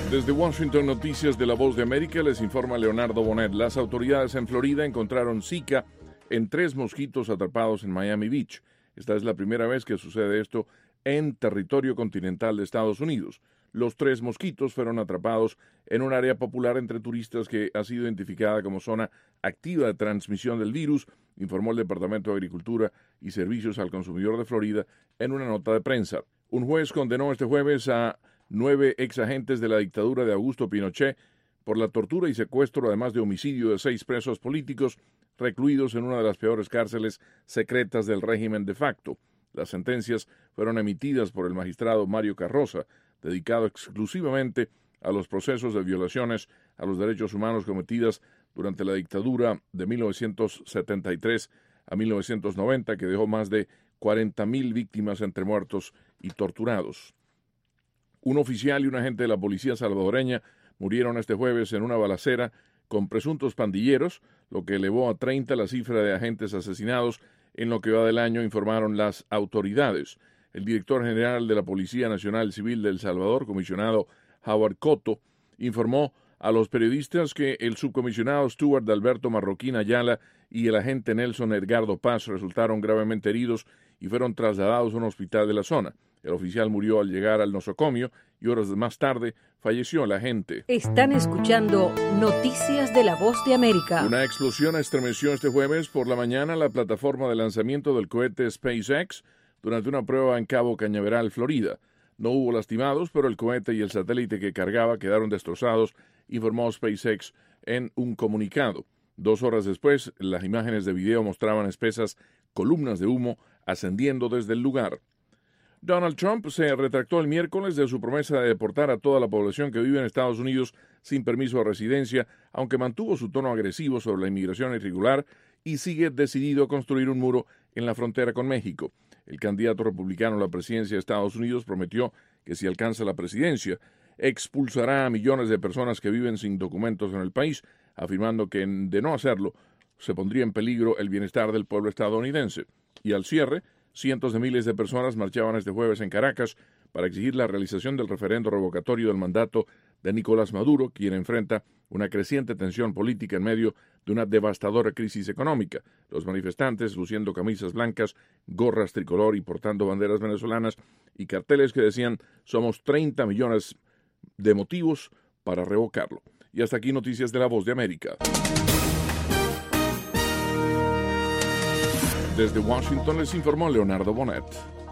Desde Washington, Noticias de la Voz de América, les informa Leonardo Bonet. Las autoridades en Florida encontraron Zika en 3 mosquitos atrapados en Miami Beach. Esta es la primera vez que sucede esto en territorio continental de Estados Unidos. Los 3 mosquitos fueron atrapados en un área popular entre turistas que ha sido identificada como zona activa de transmisión del virus, informó el Departamento de Agricultura y Servicios al Consumidor de Florida en una nota de prensa. Un juez condenó este jueves a 9 exagentes de la dictadura de Augusto Pinochet por la tortura y secuestro, además de homicidio de 6 presos políticos recluidos en una de las peores cárceles secretas del régimen de facto. Las sentencias fueron emitidas por el magistrado Mario Carroza, dedicado exclusivamente a los procesos de violaciones a los derechos humanos cometidas durante la dictadura de 1973 a 1990, que dejó más de 40,000 víctimas entre muertos y torturados. Un oficial y un agente de la policía salvadoreña murieron este jueves en una balacera con presuntos pandilleros, lo que elevó a 30 la cifra de agentes asesinados en lo que va del año, informaron las autoridades. El director general de la Policía Nacional Civil de El Salvador, comisionado Howard Cotto, informó a los periodistas que el subcomisionado Stuart Alberto Marroquín Ayala y el agente Nelson Edgardo Paz resultaron gravemente heridos y fueron trasladados a un hospital de la zona. El oficial murió al llegar al nosocomio y horas más tarde falleció el agente. Están escuchando Noticias de la Voz de América. Una explosión estremeció este jueves por la mañana la plataforma de lanzamiento del cohete SpaceX durante una prueba en Cabo Cañaveral, Florida. No hubo lastimados, pero el cohete y el satélite que cargaba quedaron destrozados, informó SpaceX en un comunicado. 2 horas después, las imágenes de video mostraban espesas columnas de humo ascendiendo desde el lugar. Donald Trump se retractó el miércoles de su promesa de deportar a toda la población que vive en Estados Unidos sin permiso de residencia, aunque mantuvo su tono agresivo sobre la inmigración irregular y sigue decidido a construir un muro en la frontera con México. El candidato republicano a la presidencia de Estados Unidos prometió que si alcanza la presidencia, expulsará a millones de personas que viven sin documentos en el país, afirmando que de no hacerlo se pondría en peligro el bienestar del pueblo estadounidense. Y al cierre, cientos de miles de personas marchaban este jueves en Caracas para exigir la realización del referendo revocatorio del mandato de Nicolás Maduro, quien enfrenta una creciente tensión política en medio de una devastadora crisis económica. Los manifestantes, luciendo camisas blancas, gorras tricolor y portando banderas venezolanas y carteles que decían «Somos 30 millones de motivos para revocarlo». Y hasta aquí Noticias de la Voz de América. Desde Washington les informó Leonardo Bonet.